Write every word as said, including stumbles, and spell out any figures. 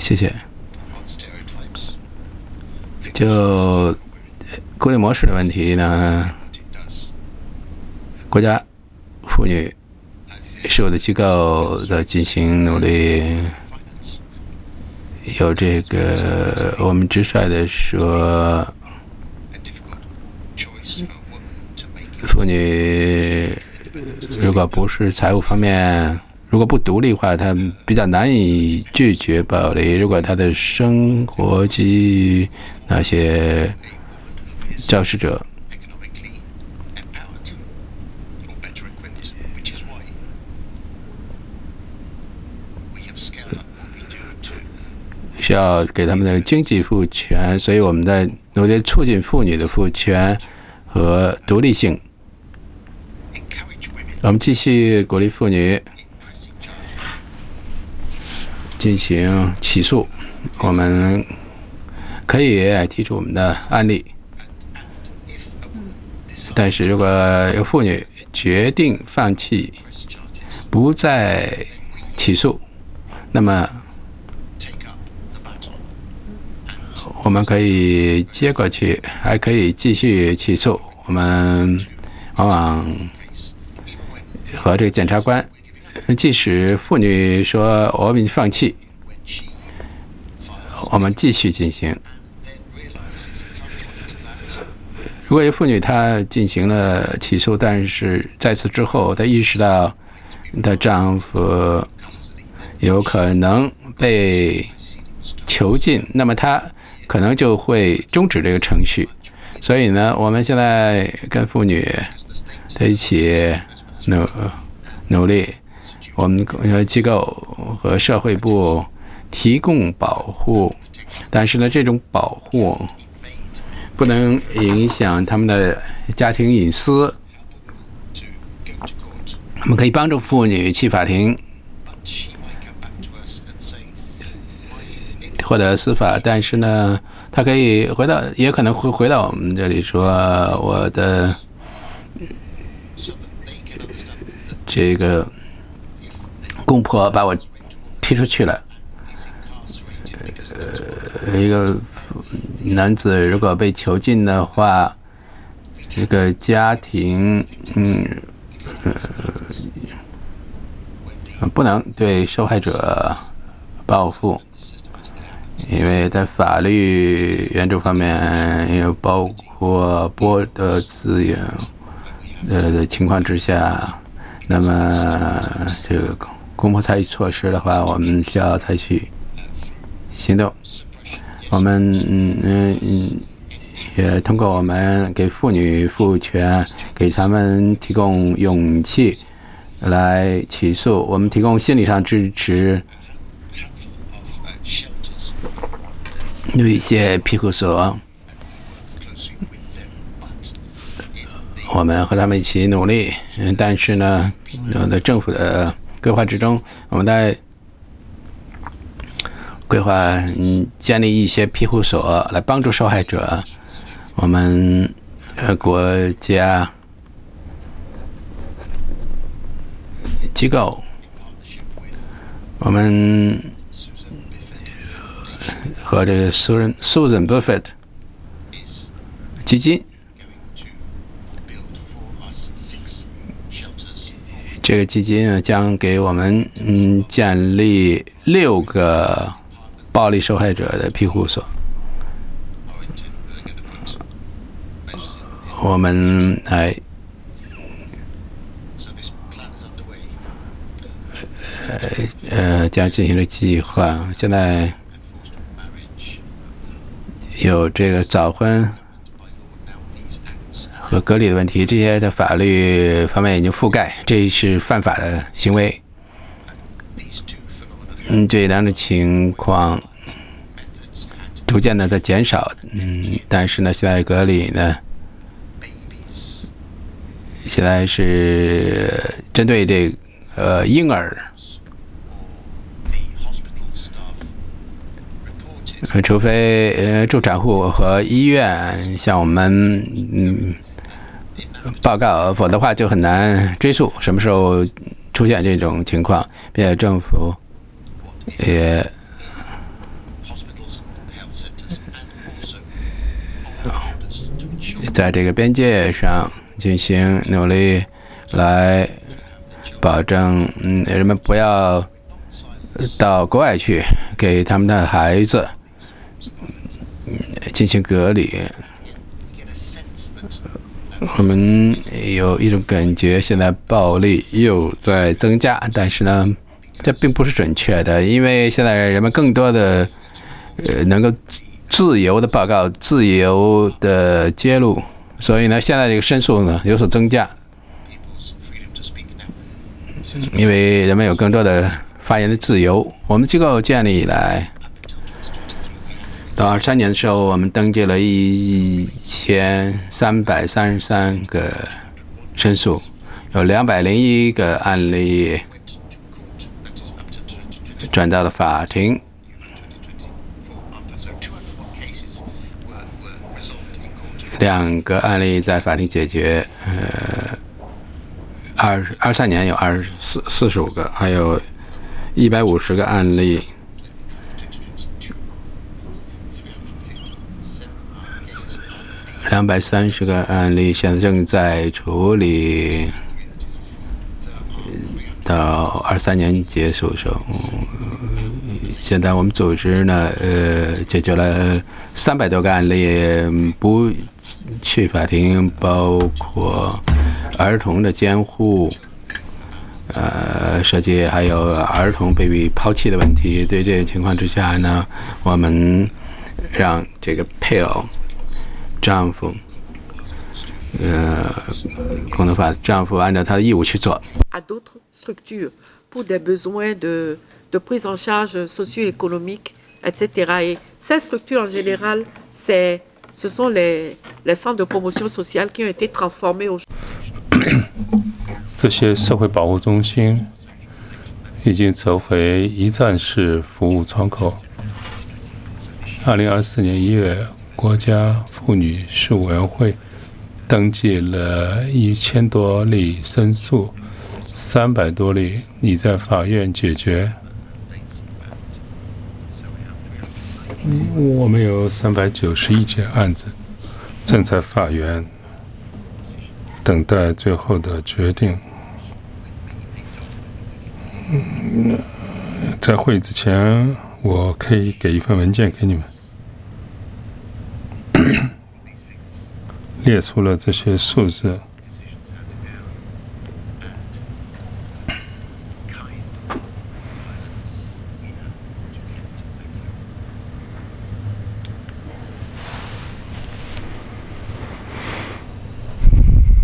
谢谢。就孤立模式的问题呢，国家妇女事务的机构在进行努力。有这个，我们直率的说，妇女如果不是财务方面，如果不独立的话，她比较难以拒绝暴力。如果她的生活基于那些肇事者，需要给他们的经济赋权，所以我们在努力促进妇女的赋权和独立性。我们继续鼓励妇女进行起诉，我们可以提出我们的案例。但是如果有妇女决定放弃，不再起诉，那么我们可以接过去，还可以继续起诉。我们往往和这个检察官，即使妇女说我们放弃，我们继续进行。如果有妇女她进行了起诉，但是在此之后她意识到她丈夫有可能被囚禁，那么她可能就会终止这个程序。所以呢，我们现在跟妇女在一起努努力，我们机构和社会部提供保护，但是呢，这种保护不能影响他们的家庭隐私。我们可以帮助妇女去法庭获得司法，但是呢，他可以回到，也可能会回到我们这里说，我的这个公婆把我踢出去了。呃，一个男子如果被囚禁的话，这个家庭，嗯，呃，不能对受害者报复。因为在法律援助方面，有包括剥夺资源呃的情况之下，那么这个公婆采取措施的话，我们需要采取行动。我们嗯嗯也通过我们给妇女赋权，给他们提供勇气来起诉，我们提供心理上支持。有一些庇护所，我们和他们一起努力，但是呢，在政府的规划之中，我们在规划嗯建立一些庇护所来帮助受害者。我们呃国家机构，我们和这个 Susan Susan Buffett 基金，这个基金将给我们嗯建立六个暴力受害者的庇护所。我们来呃呃将进行了计划，现在有这个早婚和隔离的问题，这些的法律方面已经覆盖，这是犯法的行为。嗯，这两种情况逐渐的在减少，嗯，但是呢，现在隔离呢，现在是针对这呃婴儿，除非呃助产户和医院向我们嗯报告，否则的话就很难追溯什么时候出现这种情况，并且政府也在这个边界上进行努力，来保证嗯人们不要到国外去，给他们的孩子进行隔离。我们有一种感觉，现在暴力又在增加，但是呢，这并不是准确的，因为现在人们更多的呃能够自由的报告、自由的揭露，所以呢，现在这个申诉呢有所增加，因为人们有更多的发言的自由。我们机构建立以来，到二三年的时候，我们登记了一千三百三十三个申诉，有两百零一个案例转到了法庭。两个案例在法庭解决，呃，二二三年有二十四四十五个，还有一百五十个案例。两百三十个案例现在正在处理，到二三年结束的时候，现在我们组织呢，呃，解决了三百多个案例，不去法庭，包括儿童的监护，呃，涉及还有儿童被抛弃的问题。对这个情况之下呢，我们让这个配偶、丈夫。呃，共同法丈夫按照他的义务去做。 à d'autres structures pour des besoins de, de prise en charge socio-économique, et cetera. Et ces structures, en général, c'est, ce sont les, les centres de promotion sociale qui ont été transformés au 这些社会保护中心已经成为一站式服务窗口。二零二四年一月，国家妇女事务委员会登记了一千多例申诉，三百多例已在法院解决。我们有三百九十一件案子正在法院等待最后的决定。嗯，在会议之前，我可以给一份文件给你们，列出了这些数字。